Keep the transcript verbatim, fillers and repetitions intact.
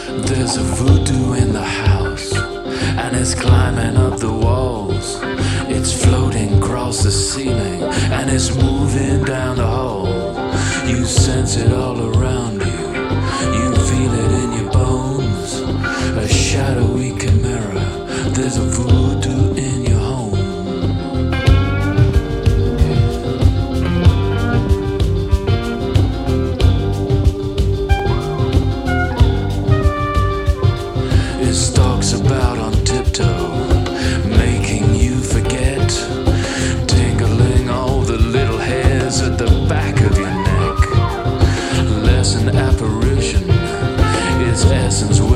There's a voodoo in the house, and it's climbing up the walls. It's floating across the ceiling, and it's moving down the hall. You sense it all around you, you feel it in your bones. A shadowy chimera, there's a voodoo in your home. It stalks about on tiptoe, making you forget, tingling all the little hairs at the back of your neck. Less an apparition, its essence